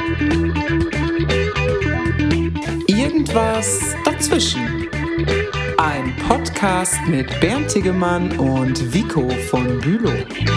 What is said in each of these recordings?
Irgendwas dazwischen. Ein Podcast mit Bernd Tegemann und Vico von Bülow.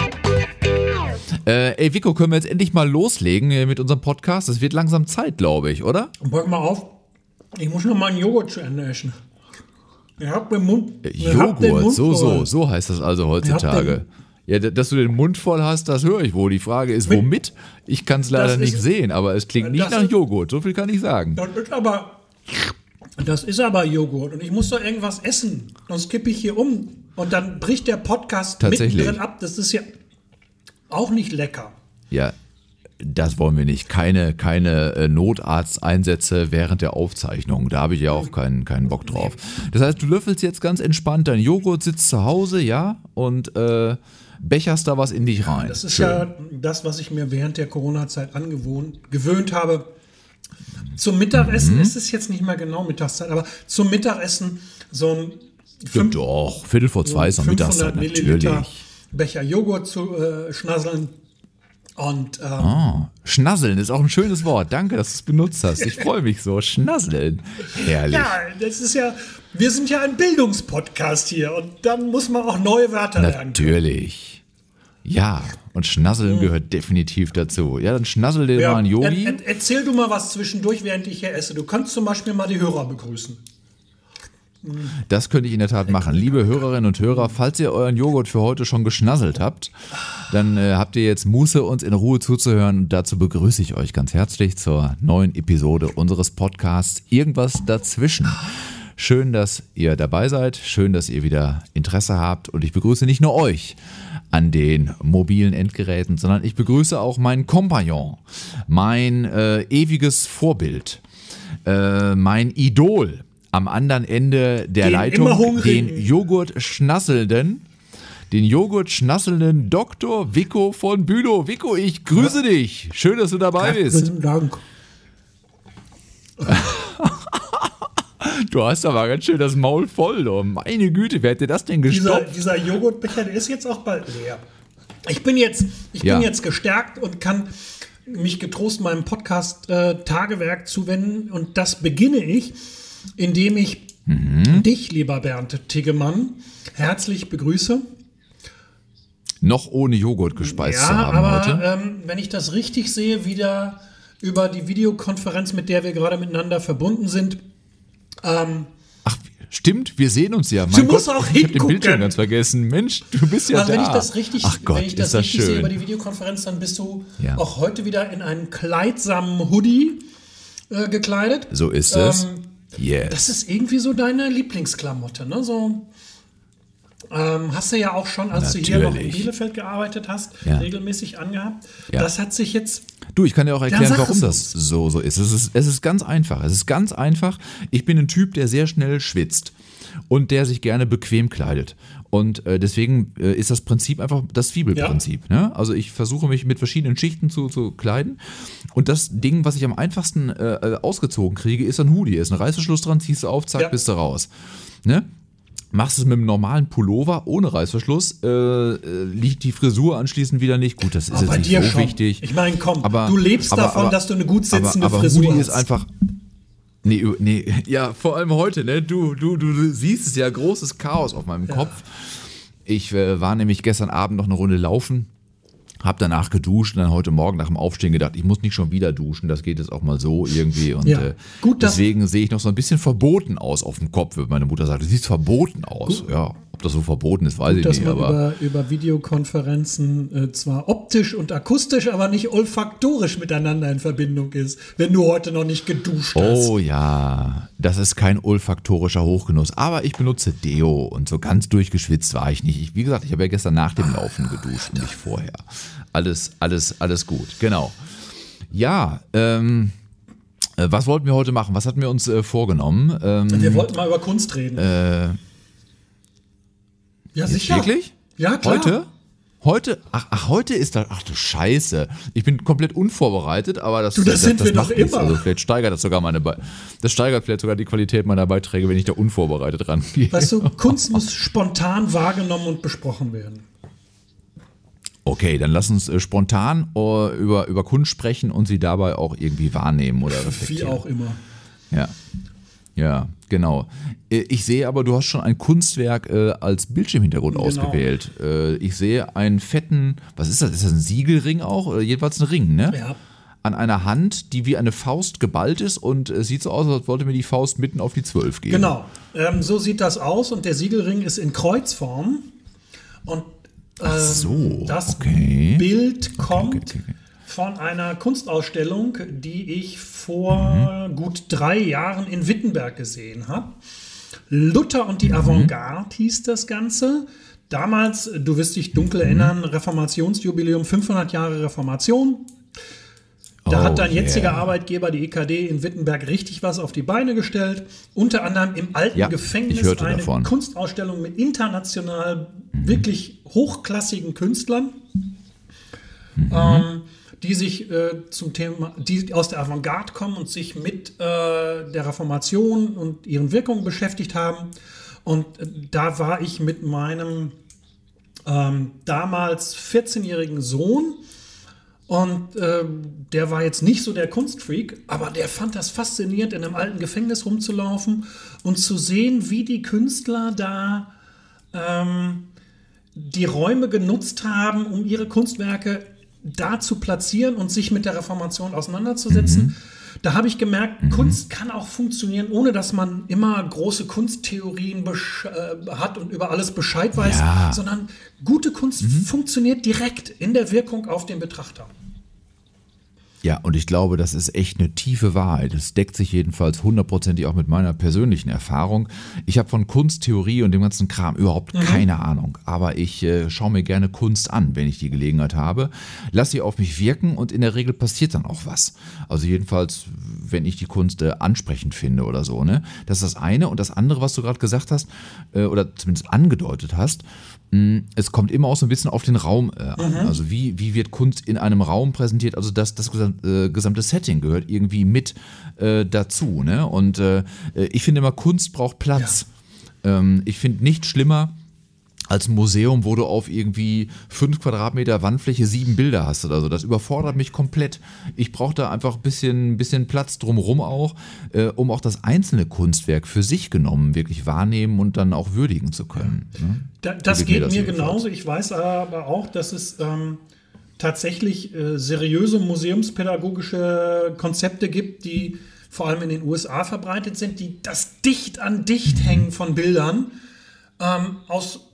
Ey Vico, können wir jetzt endlich mal loslegen mit unserem Podcast? Es wird langsam Zeit, glaube ich, oder? Pack mal auf, ich muss noch mal einen Joghurt zu Ende essen. Ich hab den Mund. Joghurt, so heißt das also heutzutage. Ja, dass du den Mund voll hast, das höre ich wohl. Die Frage ist, womit? Ich kann es leider nicht sehen, aber es klingt nicht nach Joghurt. So viel kann ich sagen. Das ist aber Joghurt und ich muss doch irgendwas essen, sonst kippe ich hier um und dann bricht der Podcast mittendrin ab. Das ist ja auch nicht lecker. Ja, das wollen wir nicht. Keine Notarzteinsätze während der Aufzeichnung. Da habe ich ja auch keinen Bock drauf. Das heißt, du löffelst jetzt ganz entspannt dein Joghurt, sitzt zu Hause, ja, und becherst da was in dich rein. Das ist ja das, was ich mir während der Corona-Zeit gewöhnt habe. Zum Mittagessen ist es jetzt nicht mehr genau Mittagszeit, aber zum Mittagessen so ein Viertel vor zwei ist noch Mittagszeit, natürlich. Becher Joghurt zu schnasseln. Und Schnasseln ist auch ein schönes Wort. Danke, dass du es benutzt hast. Ich freue mich so. Schnasseln. Herrlich. Ja, wir sind ja ein Bildungspodcast hier und dann muss man auch neue Wörter lernen. Natürlich. Ja, und Schnasseln gehört definitiv dazu. Ja, dann schnassel dir mal einen Yogi. Erzähl du mal was zwischendurch, während ich hier esse. Du kannst zum Beispiel mal die Hörer begrüßen. Das könnte ich in der Tat machen. Liebe Hörerinnen und Hörer, falls ihr euren Joghurt für heute schon geschnasselt habt, dann habt ihr jetzt Muße, uns in Ruhe zuzuhören. Und dazu begrüße ich euch ganz herzlich zur neuen Episode unseres Podcasts Irgendwas dazwischen. Schön, dass ihr dabei seid, schön, dass ihr wieder Interesse habt und ich begrüße nicht nur euch an den mobilen Endgeräten, sondern ich begrüße auch meinen Kompagnon, mein ewiges Vorbild, mein Idol am anderen Ende der Leitung, den Joghurt schnasselnden Dr. Vico von Bülow. Vico, ich grüße dich. Schön, dass du dabei bist. Guten Dank. Du hast aber ganz schön das Maul voll. Oh. Meine Güte, wer hätte das denn gestopft? Dieser Joghurtbecher, der ist jetzt auch bald leer. Ich bin jetzt gestärkt und kann mich getrost meinem Podcast Tagewerk zuwenden. Und das beginne ich, indem ich dich, lieber Bernd Tegemann, herzlich begrüße. Noch ohne Joghurt gespeist zu haben heute. Ja, aber wenn ich das richtig sehe, wieder über die Videokonferenz, mit der wir gerade miteinander verbunden sind. Ach, stimmt, wir sehen uns ja. Du musst auch hingucken. Ich hab den Bildschirm ganz vergessen. Mensch, du bist ja da. Wenn ich das richtig schön. sehe über die Videokonferenz, dann bist du auch heute wieder in einen kleidsamen Hoodie gekleidet. So ist es. Yes. Das ist irgendwie so deine Lieblingsklamotte, ne? So hast du ja auch schon, als du hier noch in Bielefeld gearbeitet hast, regelmäßig angehabt. Ja. Das hat sich jetzt... Du, ich kann dir auch erklären, warum das so ist. Es ist ganz einfach. Ich bin ein Typ, der sehr schnell schwitzt und der sich gerne bequem kleidet. Und deswegen ist das Prinzip einfach das Zwiebelprinzip. Ja. Ne? Also ich versuche mich mit verschiedenen Schichten zu kleiden. Und das Ding, was ich am einfachsten ausgezogen kriege, ist ein Hoodie. Ist ein Reißverschluss dran, ziehst du auf, zack, bist du raus. Ne? Machst es mit einem normalen Pullover ohne Reißverschluss, liegt die Frisur anschließend wieder nicht. Gut, das ist jetzt nicht so wichtig. Ich meine, komm, du lebst davon, dass du eine gut sitzende Frisur hast. Hoodie ist einfach... Nee, ja, vor allem heute, ne? Du siehst es ja, großes Chaos auf meinem Kopf. Ich war nämlich gestern Abend noch eine Runde laufen, hab danach geduscht und dann heute Morgen nach dem Aufstehen gedacht, ich muss nicht schon wieder duschen, das geht jetzt auch mal so irgendwie. Und deswegen sehe ich noch so ein bisschen verboten aus auf dem Kopf, wenn meine Mutter sagt, du siehst verboten aus. Gut. Ja, ob das so verboten ist, weiß ich nicht. Dass man über Videokonferenzen zwar optisch und akustisch, aber nicht olfaktorisch miteinander in Verbindung ist, wenn du heute noch nicht geduscht hast. Oh ja, das ist kein olfaktorischer Hochgenuss, aber ich benutze Deo und so ganz durchgeschwitzt war ich nicht. Wie gesagt, ich habe ja gestern nach dem Laufen geduscht und nicht vorher. Alles gut, genau. Ja, was wollten wir heute machen? Was hatten wir uns vorgenommen? Wir wollten mal über Kunst reden. Ja, sicher. Wirklich? Ja, klar. Heute? Heute ist das. Ach du Scheiße. Ich bin komplett unvorbereitet, aber das sind wir doch immer. Also vielleicht steigert das steigert vielleicht sogar die Qualität meiner Beiträge, wenn ich da unvorbereitet rangehe. Weißt du, Kunst muss spontan wahrgenommen und besprochen werden. Okay, dann lass uns spontan über Kunst sprechen und sie dabei auch irgendwie wahrnehmen oder reflektieren. Wie auch immer. Ja, genau. Ich sehe aber, du hast schon ein Kunstwerk als Bildschirmhintergrund ausgewählt. Ich sehe einen fetten, was ist das? Ist das ein Siegelring auch? Oder jedenfalls ein Ring, ne? Ja. An einer Hand, die wie eine Faust geballt ist und es sieht so aus, als wollte mir die Faust mitten auf die 12 geben. Genau, so sieht das aus und der Siegelring ist in Kreuzform und das Bild kommt von einer Kunstausstellung, die ich vor gut 3 Jahren in Wittenberg gesehen habe. Luther und die Avantgarde hieß das Ganze. Damals, du wirst dich dunkel erinnern, Reformationsjubiläum, 500 Jahre Reformation. Da hat dein jetziger Arbeitgeber, die EKD in Wittenberg, richtig was auf die Beine gestellt. Unter anderem im alten Gefängnis eine Kunstausstellung mit international wirklich hochklassigen Künstlern, die sich zum Thema, die aus der Avantgarde kommen und sich mit der Reformation und ihren Wirkungen beschäftigt haben. Und da war ich mit meinem damals 14-jährigen Sohn. Und der war jetzt nicht so der Kunstfreak, aber der fand das faszinierend, in einem alten Gefängnis rumzulaufen und zu sehen, wie die Künstler da die Räume genutzt haben, um ihre Kunstwerke da zu platzieren und sich mit der Reformation auseinanderzusetzen. Da habe ich gemerkt, Kunst kann auch funktionieren, ohne dass man immer große Kunsttheorien hat und über alles Bescheid weiß, sondern gute Kunst funktioniert direkt in der Wirkung auf den Betrachter. Ja, und ich glaube, das ist echt eine tiefe Wahrheit. Das deckt sich jedenfalls 100%ig auch mit meiner persönlichen Erfahrung. Ich habe von Kunsttheorie und dem ganzen Kram überhaupt keine Ahnung. Aber ich schaue mir gerne Kunst an, wenn ich die Gelegenheit habe. Lass sie auf mich wirken und in der Regel passiert dann auch was. Also jedenfalls, wenn ich die Kunst ansprechend finde oder so, ne? Das ist das eine. Und das andere, was du gerade gesagt hast, oder zumindest angedeutet hast, es kommt immer auch so ein bisschen auf den Raum an. Also wie wird Kunst in einem Raum präsentiert? Also das gesamte Setting gehört irgendwie mit dazu. Ne? Und ich finde immer, Kunst braucht Platz. Ich finde nichts schlimmer als ein Museum, wo du auf irgendwie 5 Quadratmeter Wandfläche 7 Bilder hast oder so. Das überfordert mich komplett. Ich brauche da einfach ein bisschen Platz drumherum auch, um auch das einzelne Kunstwerk für sich genommen wirklich wahrnehmen und dann auch würdigen zu können. Ne? Das geht mir genauso. Ich weiß aber auch, dass es tatsächlich seriöse museumspädagogische Konzepte gibt, die vor allem in den USA verbreitet sind, die das dicht an dicht hängen von Bildern aus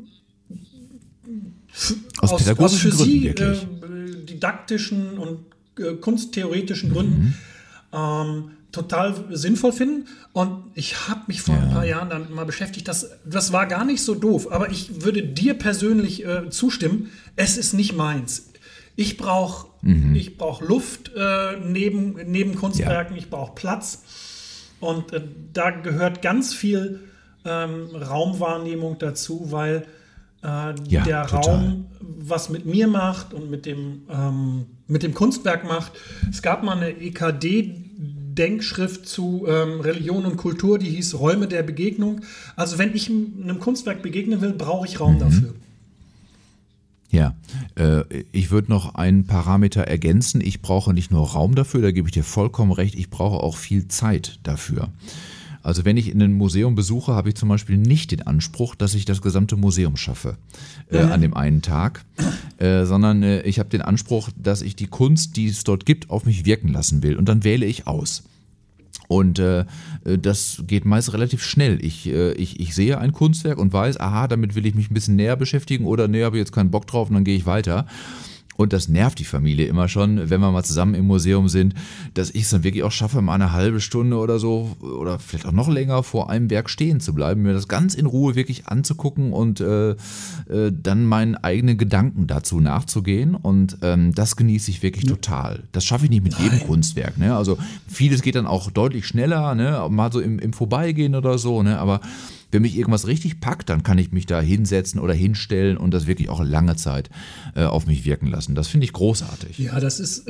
pädagogischen Gründen, sie didaktischen und kunsttheoretischen Gründen total sinnvoll finden. Und ich habe mich vor ein paar Jahren damit mal beschäftigt. Das war gar nicht so doof, aber ich würde dir persönlich zustimmen, es ist nicht meins. Ich brauche Luft neben Kunstwerken, ich brauche Platz. Und da gehört ganz viel Raumwahrnehmung dazu, weil der Raum was mit mir macht und mit dem Kunstwerk macht. Es gab mal eine EKD-Denkschrift zu Religion und Kultur, die hieß Räume der Begegnung. Also wenn ich einem Kunstwerk begegnen will, brauche ich Raum dafür. Ja, ich würde noch einen Parameter ergänzen. Ich brauche nicht nur Raum dafür, da gebe ich dir vollkommen recht, ich brauche auch viel Zeit dafür. Also wenn ich in ein Museum besuche, habe ich zum Beispiel nicht den Anspruch, dass ich das gesamte Museum schaffe an dem einen Tag, sondern ich habe den Anspruch, dass ich die Kunst, die es dort gibt, auf mich wirken lassen will. Und dann wähle ich aus. Und das geht meist relativ schnell. Ich sehe ein Kunstwerk und weiß, aha, damit will ich mich ein bisschen näher beschäftigen oder nee, habe ich jetzt keinen Bock drauf und dann gehe ich weiter. Und das nervt die Familie immer schon, wenn wir mal zusammen im Museum sind, dass ich es dann wirklich auch schaffe, mal eine halbe Stunde oder so oder vielleicht auch noch länger vor einem Werk stehen zu bleiben, mir das ganz in Ruhe wirklich anzugucken und dann meinen eigenen Gedanken dazu nachzugehen. Und das genieße ich wirklich total. Das schaffe ich nicht mit jedem Kunstwerk. Ne? Also vieles geht dann auch deutlich schneller, ne? Mal so im Vorbeigehen oder so, ne? Aber wenn mich irgendwas richtig packt, dann kann ich mich da hinsetzen oder hinstellen und das wirklich auch lange Zeit auf mich wirken lassen. Das finde ich großartig. Ja, das ist,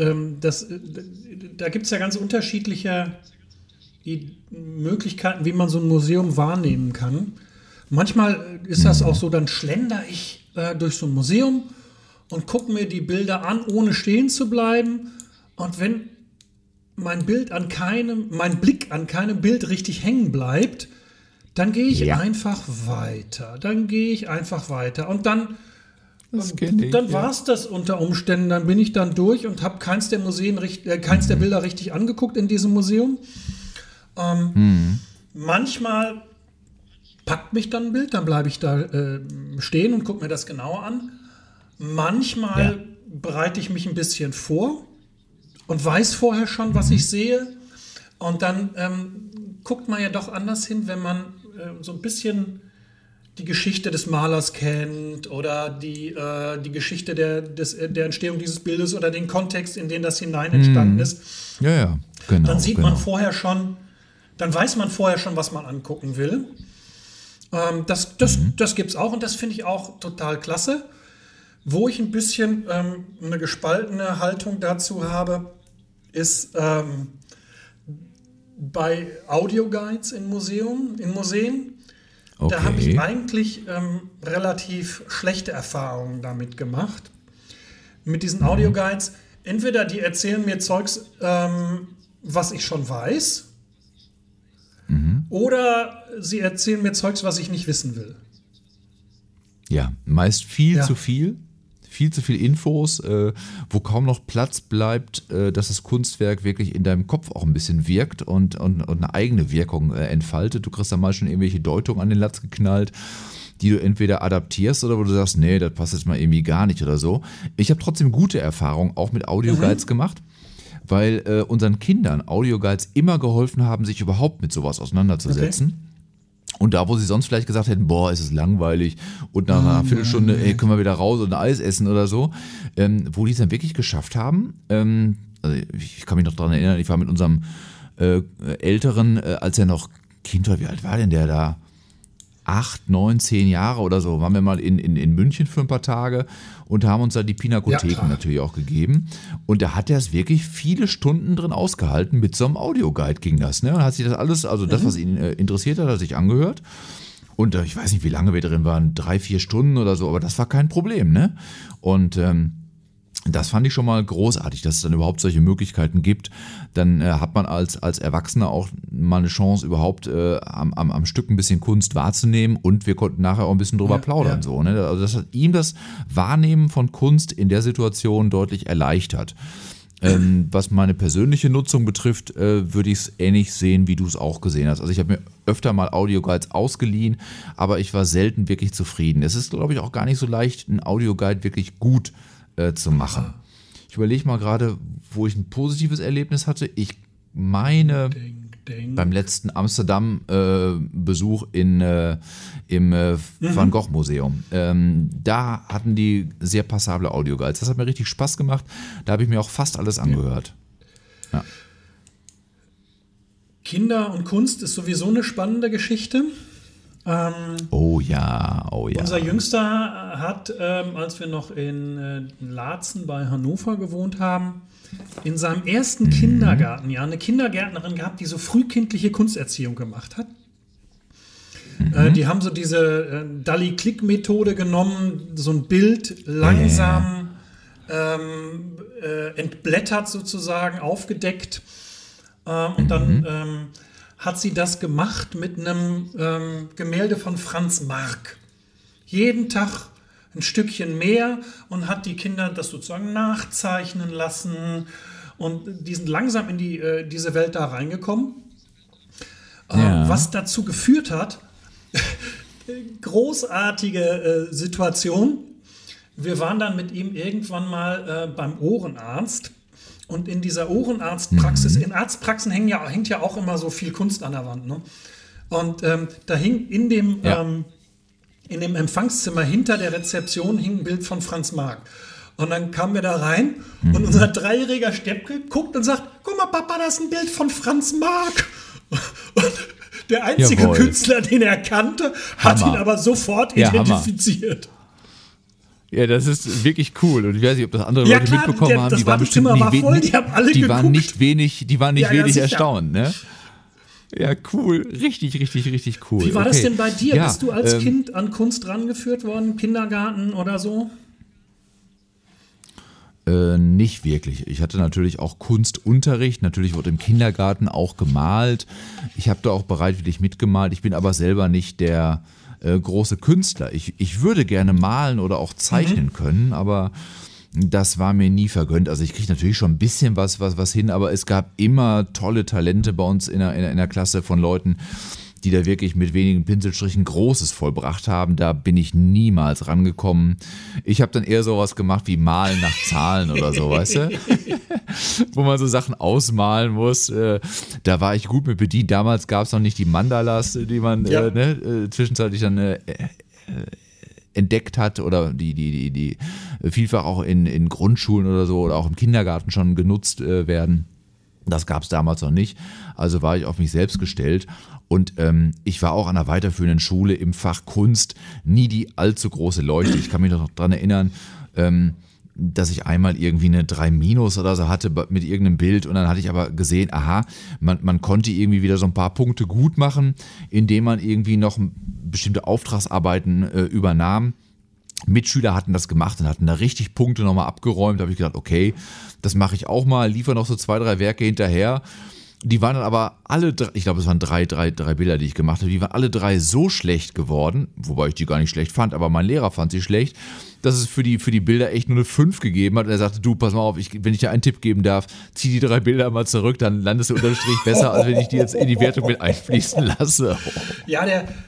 da gibt es ja ganz unterschiedliche Möglichkeiten, wie man so ein Museum wahrnehmen kann. Manchmal ist das auch so, dann schlender ich durch so ein Museum und gucke mir die Bilder an, ohne stehen zu bleiben. Und wenn mein Blick an keinem Bild richtig hängen bleibt, dann gehe ich einfach weiter. Und dann war es das unter Umständen. Dann bin ich dann durch und habe keins der Bilder richtig angeguckt in diesem Museum. Manchmal packt mich dann ein Bild, dann bleibe ich da stehen und gucke mir das genauer an. Manchmal bereite ich mich ein bisschen vor und weiß vorher schon, was ich sehe. Und dann guckt man ja doch anders hin, wenn man so ein bisschen die Geschichte des Malers kennt oder die Geschichte der Entstehung dieses Bildes oder den Kontext, in den das hinein entstanden ist. Ja, genau. Dann sieht man vorher schon, dann weiß man vorher schon, was man angucken will. Das gibt es auch und das finde ich auch total klasse. Wo ich ein bisschen eine gespaltene Haltung dazu habe, ist bei Audioguides in Museen. Okay. Da habe ich eigentlich relativ schlechte Erfahrungen damit gemacht. Mit diesen Audioguides. Entweder die erzählen mir Zeugs, was ich schon weiß, oder sie erzählen mir Zeugs, was ich nicht wissen will. Ja, meist viel zu viel Infos, wo kaum noch Platz bleibt, dass das Kunstwerk wirklich in deinem Kopf auch ein bisschen wirkt und eine eigene Wirkung entfaltet. Du kriegst dann mal schon irgendwelche Deutungen an den Latz geknallt, die du entweder adaptierst oder wo du sagst, nee, das passt jetzt mal irgendwie gar nicht oder so. Ich habe trotzdem gute Erfahrungen auch mit Audioguides gemacht, weil unseren Kindern Audioguides immer geholfen haben, sich überhaupt mit sowas auseinanderzusetzen. Okay. Und da, wo sie sonst vielleicht gesagt hätten, boah, ist es langweilig und nach einer Viertelstunde können wir wieder raus und ein Eis essen oder so, wo die es dann wirklich geschafft haben. Also ich kann mich noch daran erinnern, ich war mit unserem Älteren, als er noch Kind war, wie alt war denn der da? 8, 9, 10 Jahre oder so, waren wir mal in München für ein paar Tage und haben uns da die Pinakotheken natürlich auch gegeben. Und da hat er es wirklich viele Stunden drin ausgehalten. Mit so einem Audioguide ging das. Ne? Und hat sich das alles, also das, was ihn interessiert hat, sich angehört. Und ich weiß nicht, wie lange wir drin waren, 3, 4 Stunden oder so, aber das war kein Problem. Ne? Und das fand ich schon mal großartig, dass es dann überhaupt solche Möglichkeiten gibt. Dann hat man als Erwachsener auch mal eine Chance, überhaupt am Stück ein bisschen Kunst wahrzunehmen und wir konnten nachher auch ein bisschen drüber plaudern. So, ne? Also das hat ihm das Wahrnehmen von Kunst in der Situation deutlich erleichtert. Was meine persönliche Nutzung betrifft, würde ich es ähnlich sehen, wie du es auch gesehen hast. Also ich habe mir öfter mal Audioguides ausgeliehen, aber ich war selten wirklich zufrieden. Es ist, glaube ich, auch gar nicht so leicht, einen Audioguide wirklich gut zu machen. Ich überlege mal gerade, wo ich ein positives Erlebnis hatte. Ich meine, beim letzten Amsterdam-Besuch im Van Gogh Museum. Da hatten die sehr passable Audioguides. Das hat mir richtig Spaß gemacht. Da habe ich mir auch fast alles angehört. Ja. Kinder und Kunst ist sowieso eine spannende Geschichte. Oh ja. Unser Jüngster hat, als wir noch in Laatzen bei Hannover gewohnt haben, in seinem ersten Kindergartenjahr eine Kindergärtnerin gehabt, die so frühkindliche Kunsterziehung gemacht hat. Die haben so diese Dalli-Klick-Methode genommen, so ein Bild langsam entblättert sozusagen, aufgedeckt und dann hat sie das gemacht mit einem Gemälde von Franz Marc. Jeden Tag ein Stückchen mehr und hat die Kinder das sozusagen nachzeichnen lassen und die sind langsam in diese Welt da reingekommen. Was dazu geführt hat, großartige Situation. Wir waren dann mit ihm irgendwann mal beim Ohrenarzt. Und in dieser Ohrenarztpraxis, in Arztpraxen hängt ja auch immer so viel Kunst an der Wand. Ne? Und da hing in dem Empfangszimmer hinter der Rezeption hing ein Bild von Franz Marc. Und dann kamen wir da rein und unser 3-jähriger Steppke guckt und sagt, guck mal Papa, das ist ein Bild von Franz Marc. Und der einzige Künstler, den er kannte, hat ihn aber sofort identifiziert. Ja, das ist wirklich cool. Und ich weiß nicht, ob das andere Leute mitbekommen haben. Die waren bestimmt die waren nicht wenig erstaunt, ne? Ja, cool. Richtig, richtig, richtig cool. Wie war das denn bei dir? Bist du als Kind an Kunst rangeführt worden? Kindergarten oder so? Nicht wirklich. Ich hatte natürlich auch Kunstunterricht. Natürlich wurde im Kindergarten auch gemalt. Ich habe da auch bereitwillig mitgemalt. Ich bin aber selber nicht der große Künstler. Ich würde gerne malen oder auch zeichnen können, aber das war mir nie vergönnt. Also ich kriege natürlich schon ein bisschen was hin, aber es gab immer tolle Talente bei uns in der Klasse von Leuten, die da wirklich mit wenigen Pinselstrichen Großes vollbracht haben. Da bin ich niemals rangekommen. Ich habe dann eher sowas gemacht wie Malen nach Zahlen oder so, weißt du? Wo man so Sachen ausmalen muss. Da war ich gut mit bedient. Damals gab es noch nicht die Mandalas, die man zwischenzeitlich dann entdeckt hat oder die vielfach auch in Grundschulen oder so oder auch im Kindergarten schon genutzt werden. Das gab es damals noch nicht. Also war ich auf mich selbst gestellt. Und ich war auch an einer weiterführenden Schule im Fach Kunst nie die allzu große Leuchte. Ich kann mich noch daran erinnern, dass ich einmal irgendwie eine 3- oder so hatte mit irgendeinem Bild. Und dann hatte ich aber gesehen, aha, man konnte irgendwie wieder so ein paar Punkte gut machen, indem man irgendwie noch bestimmte Auftragsarbeiten übernahm. Mitschüler hatten das gemacht und hatten da richtig Punkte nochmal abgeräumt. Da habe ich gedacht, okay, das mache ich auch mal, liefere noch so 2, 3 Werke hinterher. Die waren dann aber alle drei, ich glaube es waren drei Bilder, die ich gemacht habe, die waren alle 3 so schlecht geworden, wobei ich die gar nicht schlecht fand, aber mein Lehrer fand sie schlecht, dass es für die Bilder echt nur eine 5 gegeben hat. Und er sagte, du, pass mal auf, wenn ich dir einen Tipp geben darf, zieh die 3 Bilder mal zurück, dann landest du unterm Strich besser, als wenn ich die jetzt in die Wertung mit einfließen lasse. Ja,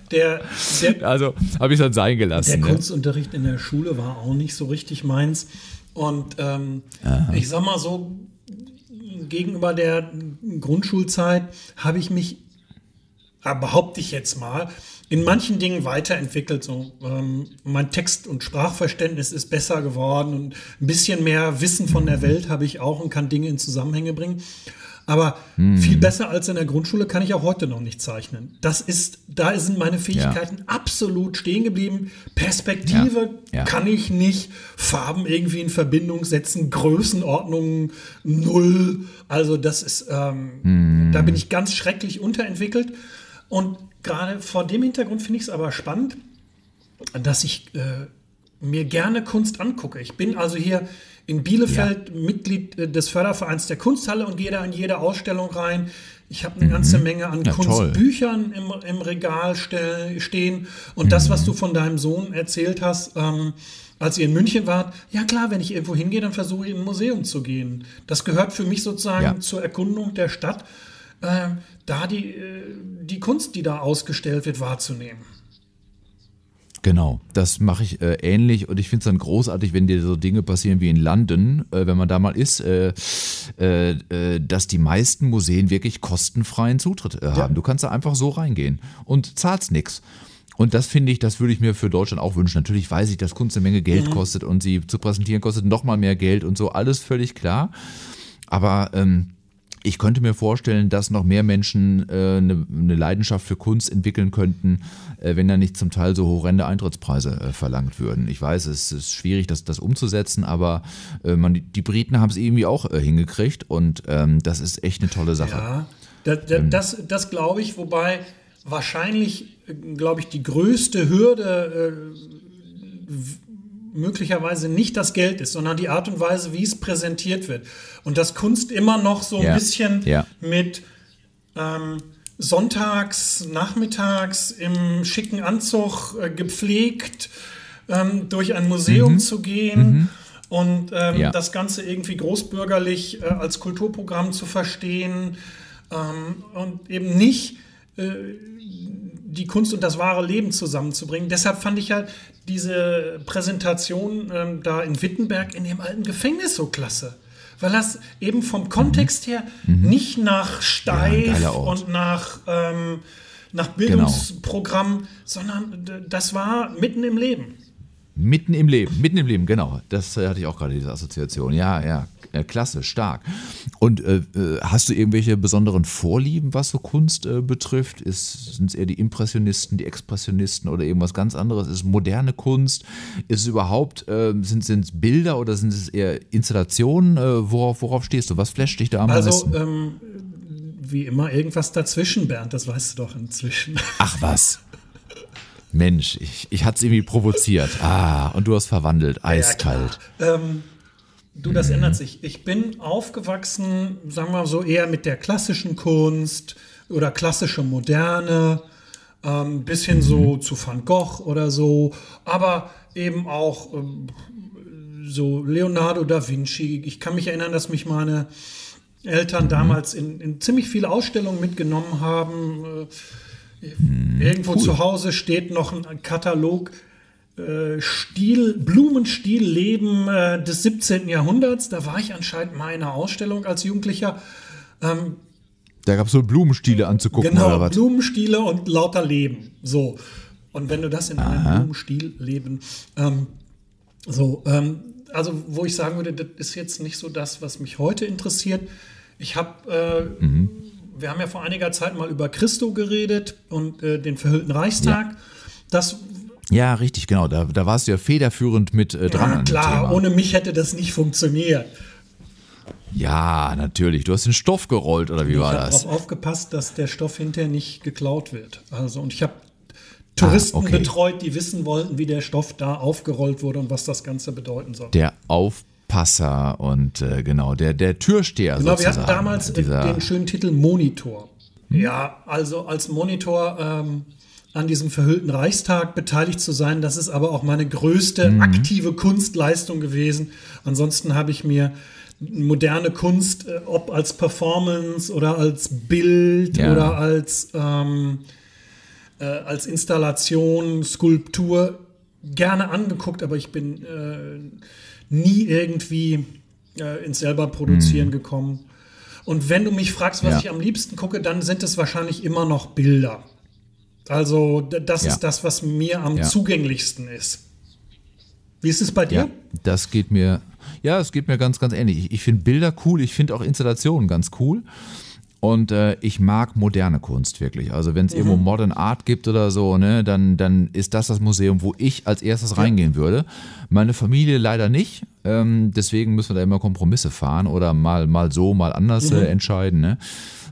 also habe ich es dann sein gelassen. Der Kunstunterricht in der Schule war auch nicht so richtig meins. Und ich sag mal so, gegenüber der Grundschulzeit habe ich mich, behaupte ich jetzt mal, in manchen Dingen weiterentwickelt. So, mein Text- und Sprachverständnis ist besser geworden und ein bisschen mehr Wissen von der Welt habe ich auch und kann Dinge in Zusammenhänge bringen. Aber viel besser als in der Grundschule kann ich auch heute noch nicht zeichnen. Da sind meine Fähigkeiten absolut stehen geblieben. Perspektive kann ich nicht. Farben irgendwie in Verbindung setzen. Größenordnungen 0. Also das ist, da bin ich ganz schrecklich unterentwickelt. Und gerade vor dem Hintergrund finde ich es aber spannend, dass ich mir gerne Kunst angucke. Ich bin also hier in Bielefeld Mitglied des Fördervereins der Kunsthalle und gehe da in jede Ausstellung rein. Ich habe eine ganze Menge an Kunstbüchern im Regal stehen. Und das, was du von deinem Sohn erzählt hast, als ihr in München wart, ja klar, wenn ich irgendwo hingehe, dann versuche ich in ein Museum zu gehen. Das gehört für mich sozusagen zur Erkundung der Stadt, da die Kunst, die da ausgestellt wird, wahrzunehmen. Genau, das mache ich ähnlich und ich finde es dann großartig, wenn dir so Dinge passieren wie in London, wenn man da mal ist, dass die meisten Museen wirklich kostenfreien Zutritt haben. Du kannst da einfach so reingehen und zahlst nichts. Und das finde ich, das würde ich mir für Deutschland auch wünschen. Natürlich weiß ich, dass Kunst eine Menge Geld kostet und sie zu präsentieren kostet noch mal mehr Geld und so, alles völlig klar. Aber ich könnte mir vorstellen, dass noch mehr Menschen eine Leidenschaft für Kunst entwickeln könnten, wenn da nicht zum Teil so horrende Eintrittspreise verlangt würden. Ich weiß, es ist schwierig, das umzusetzen, aber die Briten haben es irgendwie auch hingekriegt und das ist echt eine tolle Sache. Ja, das glaube ich, wobei wahrscheinlich, glaube ich, die größte Hürde möglicherweise nicht das Geld ist, sondern die Art und Weise, wie es präsentiert wird. Und dass Kunst immer noch so ein bisschen mit sonntags, nachmittags im schicken Anzug gepflegt durch ein Museum zu gehen und das Ganze irgendwie großbürgerlich als Kulturprogramm zu verstehen und eben nicht die Kunst und das wahre Leben zusammenzubringen. Deshalb fand ich ja diese Präsentation da in Wittenberg in dem alten Gefängnis so klasse. Weil das eben vom Kontext her nicht nach steif und nach Bildungsprogramm, sondern das war mitten im Leben. Mitten im Leben, genau. Das hatte ich auch gerade, diese Assoziation. Ja, klasse, stark. Und hast du irgendwelche besonderen Vorlieben, was so Kunst betrifft? Sind es eher die Impressionisten, die Expressionisten oder irgendwas ganz anderes? Ist es moderne Kunst? Ist es überhaupt, sind es Bilder oder sind es eher Installationen? Worauf stehst du? Was flasht dich da am meisten? Also, wie immer, irgendwas dazwischen, Bernd, das weißt du doch inzwischen. Ach was. Mensch, ich hatte es irgendwie provoziert. Und du hast verwandelt, eiskalt. Ja, Du, das ändert sich. Ich bin aufgewachsen, sagen wir mal so, eher mit der klassischen Kunst oder klassische Moderne, bis hin so zu Van Gogh oder so, aber eben auch so Leonardo da Vinci. Ich kann mich erinnern, dass mich meine Eltern damals in ziemlich viele Ausstellungen mitgenommen haben. Irgendwo zu Hause steht noch ein Katalog Blumenstil-Leben des 17. Jahrhunderts. Da war ich anscheinend mal in einer Ausstellung als Jugendlicher. Da gab es so Blumenstiele anzugucken, genau, oder was? Blumenstiele und lauter Leben. So. Und wenn du das in einem Blumenstil leben, also wo ich sagen würde, das ist jetzt nicht so das, was mich heute interessiert. Ich habe, wir haben ja vor einiger Zeit mal über Christo geredet und den verhüllten Reichstag. Ja. Ja, richtig, genau. Da warst du ja federführend mit dran. Ja, klar, ohne mich hätte das nicht funktioniert. Ja, natürlich. Du hast den Stoff gerollt, oder wie war das? Ich habe darauf aufgepasst, dass der Stoff hinterher nicht geklaut wird. Also, und ich habe Touristen betreut, die wissen wollten, wie der Stoff da aufgerollt wurde und was das Ganze bedeuten soll. Der Aufpasser und genau, der Türsteher genau, sozusagen. Wir hatten damals den schönen Titel Monitor. Ja, also als Monitor an diesem verhüllten Reichstag beteiligt zu sein, das ist aber auch meine größte aktive Kunstleistung gewesen. Ansonsten habe ich mir moderne Kunst, ob als Performance oder als Bild oder als Installation, Skulptur gerne angeguckt, aber ich bin nie irgendwie ins selber Produzieren gekommen. Und wenn du mich fragst, was ich am liebsten gucke, dann sind es wahrscheinlich immer noch Bilder. Also das ist das, was mir am zugänglichsten ist. Wie ist es bei dir? Ja, das geht mir, es geht mir ganz, ganz ähnlich. Ich finde Bilder cool, ich finde auch Installationen ganz cool. Und ich mag moderne Kunst wirklich. Also wenn es irgendwo Modern Art gibt oder so, ne, dann ist das Museum, wo ich als erstes reingehen würde. Meine Familie leider nicht. Deswegen müssen wir da immer Kompromisse fahren oder mal so, mal anders entscheiden. Ne?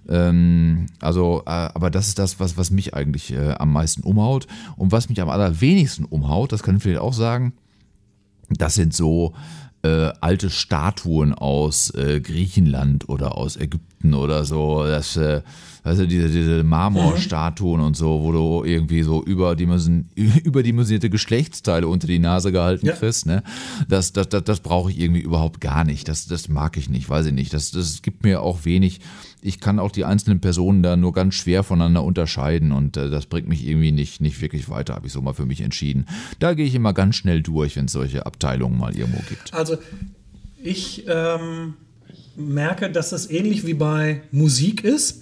Aber das ist das, was mich eigentlich am meisten umhaut. Und was mich am allerwenigsten umhaut, das kann ich vielleicht auch sagen, das sind so alte Statuen aus Griechenland oder aus Ägypten oder so. Also diese Marmorstatuen und so, wo du irgendwie so überdimensionierte Geschlechtsteile unter die Nase gehalten kriegst. Ne? Das brauche ich irgendwie überhaupt gar nicht. Das mag ich nicht, weiß ich nicht. Das gibt mir auch wenig. Ich kann auch die einzelnen Personen da nur ganz schwer voneinander unterscheiden und das bringt mich irgendwie nicht wirklich weiter, habe ich so mal für mich entschieden. Da gehe ich immer ganz schnell durch, wenn es solche Abteilungen mal irgendwo gibt. Also ich merke, dass das ähnlich wie bei Musik ist.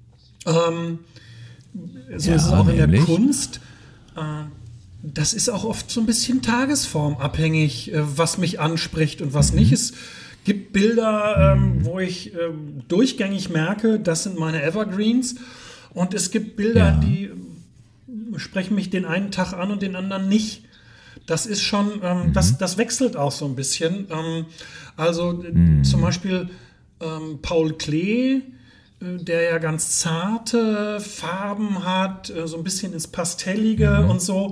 So ist es auch in der Kunst. Das ist auch oft so ein bisschen tagesformabhängig, was mich anspricht und was nicht. Es gibt Bilder, wo ich durchgängig merke, das sind meine Evergreens. Und es gibt Bilder, die sprechen mich den einen Tag an und den anderen nicht. Das ist schon, das wechselt auch so ein bisschen. Zum Beispiel Paul Klee, der ja ganz zarte Farben hat, so ein bisschen ins Pastellige und so.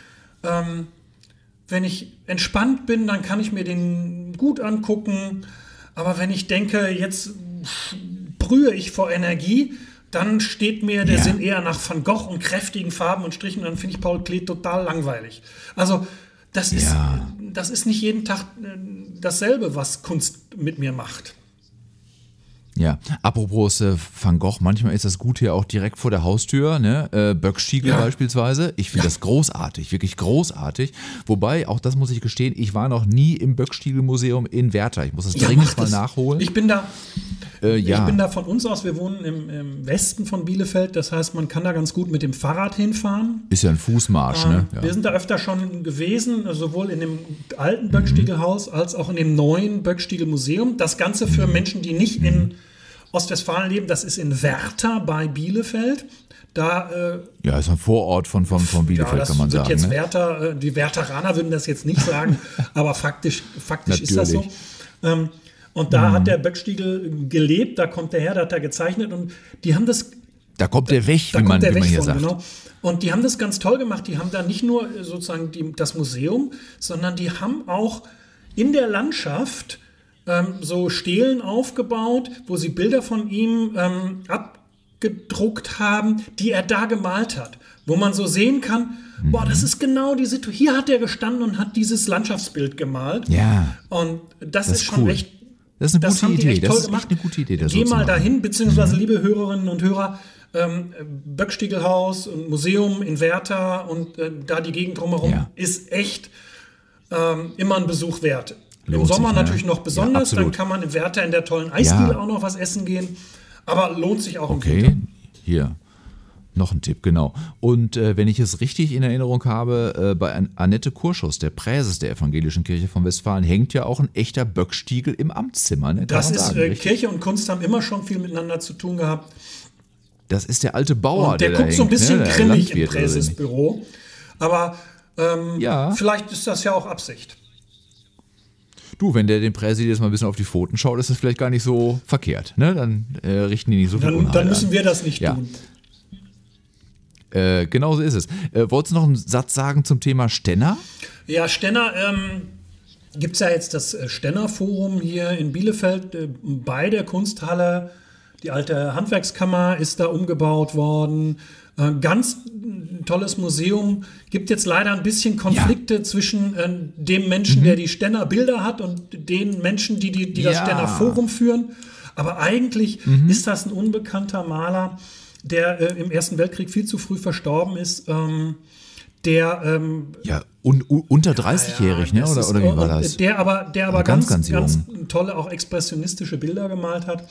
Wenn ich entspannt bin, dann kann ich mir den gut angucken. Aber wenn ich denke, jetzt brühe ich vor Energie, dann steht mir der Sinn eher nach Van Gogh und kräftigen Farben und Strichen. Und dann finde ich Paul Klee total langweilig. Also das ist nicht jeden Tag dasselbe, was Kunst mit mir macht. Ja, apropos Van Gogh, manchmal ist das gut hier auch direkt vor der Haustür, ne? Böckstiegel beispielsweise. Ich finde das großartig, wirklich großartig. Wobei, auch das muss ich gestehen, ich war noch nie im Böckstiegel-Museum in Werther. Ich muss das dringend mal nachholen. Ich bin da von uns aus, wir wohnen im Westen von Bielefeld, das heißt, man kann da ganz gut mit dem Fahrrad hinfahren. Ist ja ein Fußmarsch, ne? Ja. Wir sind da öfter schon gewesen, sowohl in dem alten Böckstiegelhaus als auch in dem neuen Böckstiegel-Museum. Das Ganze für Menschen, die nicht in Ostwestfalen leben, das ist in Werther bei Bielefeld. Da, ist ein Vorort von Bielefeld, kann man sagen. Jetzt ne? Werther, die Wertheraner würden das jetzt nicht sagen, aber faktisch ist das so. Und da hat der Böckstiegel gelebt, da kommt der her, da hat er gezeichnet und die haben das. Da kommt der weg, wie man hier sagt. Genau. Und die haben das ganz toll gemacht. Die haben da nicht nur sozusagen das Museum, sondern die haben auch in der Landschaft so Stelen aufgebaut, wo sie Bilder von ihm abgedruckt haben, die er da gemalt hat. Wo man so sehen kann, boah, das ist genau die Situation. Hier hat er gestanden und hat dieses Landschaftsbild gemalt. Ja. Und das ist schon cool. echt. Das ist eine gute Idee. Echt toll gemacht. Echt eine gute Idee. Geh mal dahin, beziehungsweise liebe Hörerinnen und Hörer, Böckstiegelhaus und Museum in Werther und da die Gegend drumherum ist echt immer ein Besuch wert. Im Sommer natürlich noch besonders, dann kann man in Werther in der tollen Eisdiele auch noch was essen gehen, aber lohnt sich auch im Winter. Okay, hier. Noch ein Tipp, genau. Und wenn ich es richtig in Erinnerung habe, bei Annette Kurschus, der Präses der Evangelischen Kirche von Westfalen, hängt ja auch ein echter Böckstiegel im Amtszimmer. Ne? Das ist, Kirche und Kunst haben immer schon viel miteinander zu tun gehabt. Das ist der alte Bauer, und der guckt so ein bisschen grimmig im Präsesbüro. Aber vielleicht ist das ja auch Absicht. Du, wenn der den Präsi jetzt mal ein bisschen auf die Pfoten schaut, ist das vielleicht gar nicht so verkehrt. Ne? Dann richten die nicht so viel Unheil Dann müssen wir das nicht tun. Genau so ist es. Wolltest du noch einen Satz sagen zum Thema Stenner? Ja, Stenner, gibt es ja jetzt das Stenner-Forum hier in Bielefeld bei der Kunsthalle. Die alte Handwerkskammer ist da umgebaut worden. Ganz tolles Museum. Gibt jetzt leider ein bisschen Konflikte zwischen dem Menschen, der die Stenner-Bilder hat, und den Menschen, die das Stenner-Forum führen. Aber eigentlich ist das ein unbekannter Maler, der im Ersten Weltkrieg viel zu früh verstorben ist, der unter 30-jährig, ne? Oder wie war das? Der aber ganz tolle, auch expressionistische Bilder gemalt hat.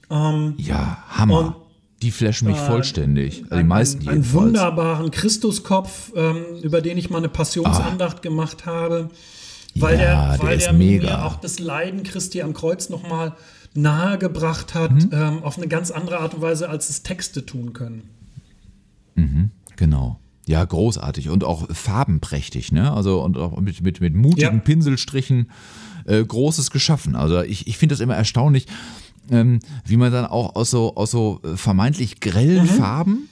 Hammer. Und die flashen mich vollständig. Also die meisten jedenfalls. Einen wunderbaren Christuskopf, über den ich mal eine Passionsandacht gemacht habe, weil der mir auch das Leiden Christi am Kreuz nochmal nahegebracht hat, auf eine ganz andere Art und Weise, als es Texte tun können. Genau. Ja, großartig und auch farbenprächtig, ne? Also und auch mit mutigen Pinselstrichen Großes geschaffen. Also ich finde das immer erstaunlich, wie man dann auch aus so vermeintlich grellen Farben,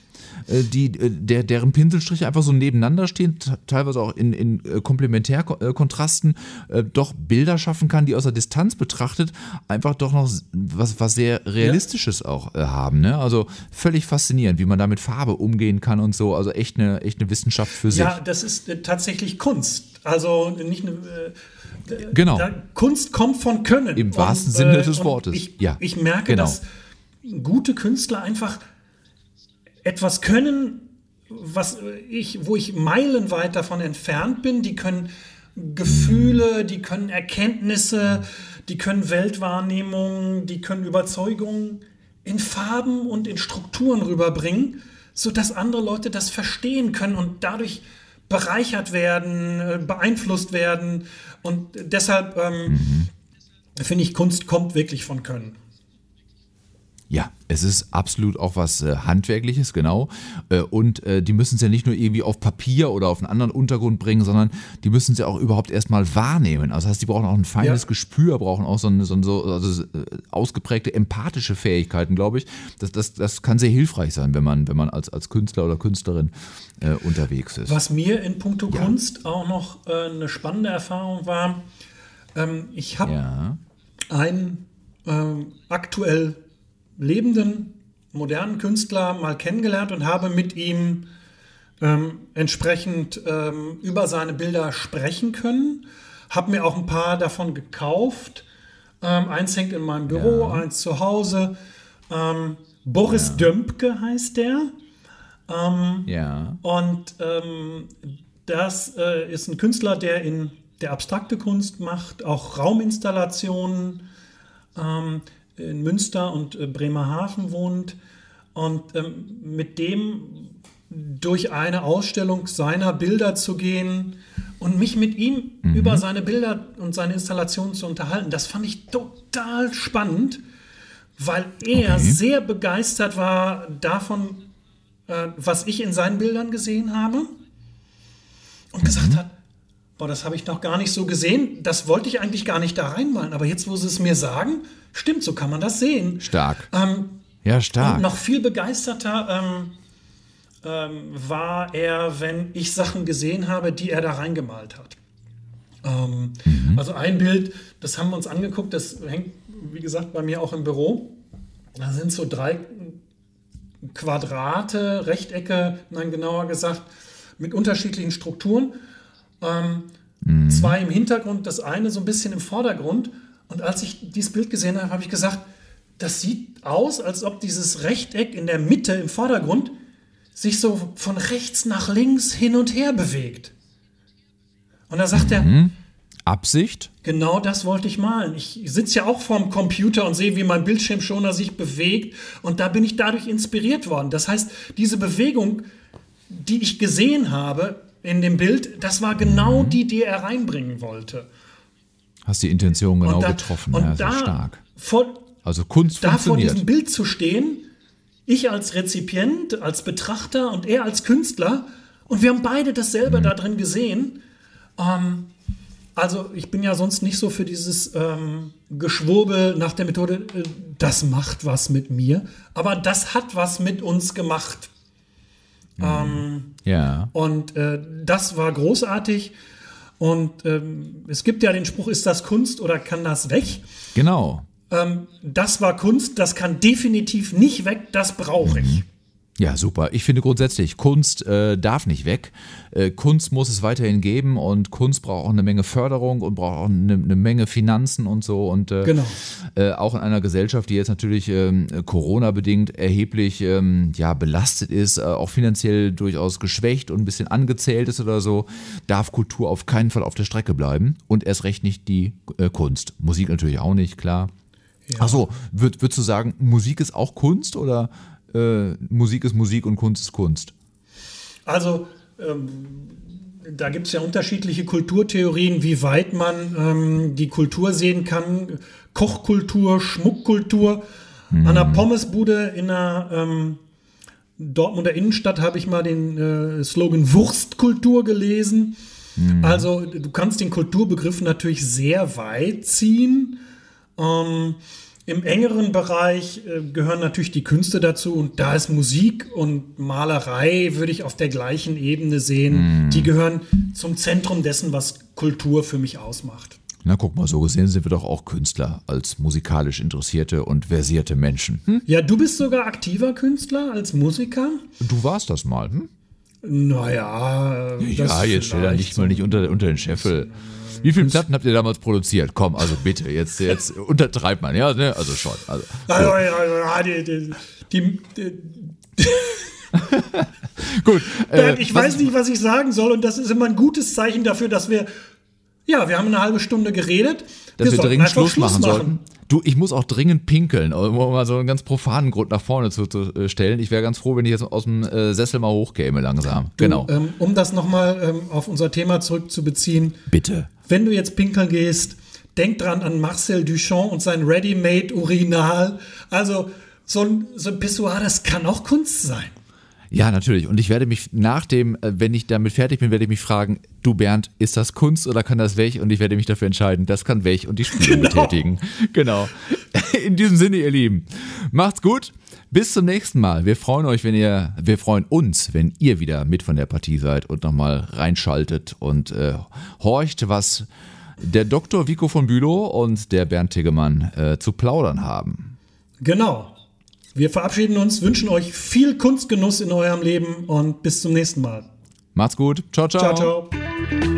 deren Pinselstriche einfach so nebeneinander stehen, teilweise auch in Komplementärkontrasten, doch Bilder schaffen kann, die aus der Distanz betrachtet einfach doch noch was sehr Realistisches auch haben. Ne? Also völlig faszinierend, wie man da mit Farbe umgehen kann und so. Also echt eine Wissenschaft für sich. Ja, das ist tatsächlich Kunst. Also nicht eine... Genau. Kunst kommt von Können. Im wahrsten Sinne des Wortes. Ich merke, dass gute Künstler einfach etwas können, wo ich meilenweit davon entfernt bin. Die können Gefühle, die können Erkenntnisse, die können Weltwahrnehmung, die können Überzeugungen in Farben und in Strukturen rüberbringen, sodass andere Leute das verstehen können und dadurch bereichert werden, beeinflusst werden. Und deshalb finde ich, Kunst kommt wirklich von Können. Ja, es ist absolut auch was Handwerkliches, genau. Und die müssen es ja nicht nur irgendwie auf Papier oder auf einen anderen Untergrund bringen, sondern die müssen es ja auch überhaupt erstmal wahrnehmen. Also das heißt, die brauchen auch ein feines Gespür, brauchen auch also ausgeprägte empathische Fähigkeiten, glaube ich. Das kann sehr hilfreich sein, wenn man als Künstler oder Künstlerin unterwegs ist. Was mir in puncto Kunst auch noch eine spannende Erfahrung war, ich habe einen aktuell lebenden, modernen Künstler mal kennengelernt und habe mit ihm entsprechend über seine Bilder sprechen können. Habe mir auch ein paar davon gekauft. Eins hängt in meinem Büro, eins zu Hause. Boris Dömpke heißt der. Und das ist ein Künstler, der abstrakte Kunst macht, auch Rauminstallationen, in Münster und Bremerhaven wohnt und mit dem durch eine Ausstellung seiner Bilder zu gehen und mich mit ihm über seine Bilder und seine Installationen zu unterhalten, das fand ich total spannend, weil er sehr begeistert war davon, was ich in seinen Bildern gesehen habe und gesagt hat, boah, das habe ich noch gar nicht so gesehen. Das wollte ich eigentlich gar nicht da reinmalen. Aber jetzt, wo sie es mir sagen, stimmt, so kann man das sehen. Stark. Stark. Und noch viel begeisterter war er, wenn ich Sachen gesehen habe, die er da reingemalt hat. Also ein Bild, das haben wir uns angeguckt, das hängt, wie gesagt, bei mir auch im Büro. Da sind so 3 Quadrate, Rechtecke, nein, genauer gesagt, mit unterschiedlichen Strukturen. 2 im Hintergrund, das eine so ein bisschen im Vordergrund. Und als ich dieses Bild gesehen habe, habe ich gesagt, das sieht aus, als ob dieses Rechteck in der Mitte im Vordergrund sich so von rechts nach links hin und her bewegt. Und da sagt er, Absicht? genau das wollte ich malen. Ich sitze ja auch vorm Computer und sehe, wie mein Bildschirmschoner sich bewegt. Und da bin ich dadurch inspiriert worden. Das heißt, diese Bewegung, die ich gesehen habe in dem Bild, das war genau die er reinbringen wollte. Hast die Intention genau getroffen. Und ja, da so stark. Also Kunst da funktioniert. vor diesem Bild zu stehen, ich als Rezipient, als Betrachter und er als Künstler, und wir haben beide dasselbe da drin gesehen. Also ich bin ja sonst nicht so für dieses Geschwurbel nach der Methode, das macht was mit mir, aber das hat was mit uns gemacht. Ja. Und das war großartig. Und es gibt ja den Spruch, ist das Kunst oder kann das weg? Genau. Das war Kunst, das kann definitiv nicht weg, das brauche ich. Ja, super. Ich finde grundsätzlich, Kunst darf nicht weg. Kunst muss es weiterhin geben und Kunst braucht auch eine Menge Förderung und braucht auch eine Menge Finanzen und so. Und Genau. Auch in einer Gesellschaft, die jetzt natürlich Corona-bedingt erheblich belastet ist, auch finanziell durchaus geschwächt und ein bisschen angezählt ist oder so, darf Kultur auf keinen Fall auf der Strecke bleiben und erst recht nicht die Kunst. Musik natürlich auch nicht, klar. Ja. Achso, würdest du sagen, Musik ist auch Kunst oder Musik ist Musik und Kunst ist Kunst? Also da gibt es ja unterschiedliche Kulturtheorien, wie weit man die Kultur sehen kann. Kochkultur, Schmuckkultur. An der Pommesbude in der Dortmunder Innenstadt habe ich mal den Slogan Wurstkultur gelesen. Also du kannst den Kulturbegriff natürlich sehr weit ziehen. Im engeren Bereich gehören natürlich die Künste dazu und da ist Musik und Malerei, würde ich auf der gleichen Ebene sehen. Die gehören zum Zentrum dessen, was Kultur für mich ausmacht. Na guck mal, so gesehen sind wir doch auch Künstler als musikalisch interessierte und versierte Menschen. Ja, du bist sogar aktiver Künstler als Musiker? Du warst das mal, Naja. Ja, jetzt stell da nicht mal nicht unter den Scheffel. Wie viele Platten habt ihr damals produziert? Komm, also bitte, jetzt untertreibt man, ja, ne? Also schon. Gut. Ich weiß nicht, was ich sagen soll und das ist immer ein gutes Zeichen dafür, dass wir haben eine halbe Stunde geredet. Dass wir dringend Schluss machen sollten. Du, ich muss auch dringend pinkeln, um mal so einen ganz profanen Grund nach vorne zu stellen. Ich wäre ganz froh, wenn ich jetzt aus dem Sessel mal hochkäme langsam. Genau. Um das nochmal auf unser Thema zurückzubeziehen. Bitte. Wenn du jetzt pinkeln gehst, denk dran an Marcel Duchamp und sein Ready-Made-Urinal. Also so ein Pissoir, das kann auch Kunst sein. Ja, natürlich. Und ich werde mich wenn ich damit fertig bin, werde ich mich fragen, du Bernd, ist das Kunst oder kann das weg? Und ich werde mich dafür entscheiden, das kann weg und die Spiele betätigen. Genau. In diesem Sinne, ihr Lieben, macht's gut. Bis zum nächsten Mal. Wir freuen uns, wenn ihr wieder mit von der Partie seid und nochmal reinschaltet und horcht, was der Dr. Vico von Bülow und der Bernd Tegemann zu plaudern haben. Genau. Wir verabschieden uns, wünschen euch viel Kunstgenuss in eurem Leben und bis zum nächsten Mal. Macht's gut. Ciao, ciao. Ciao, ciao.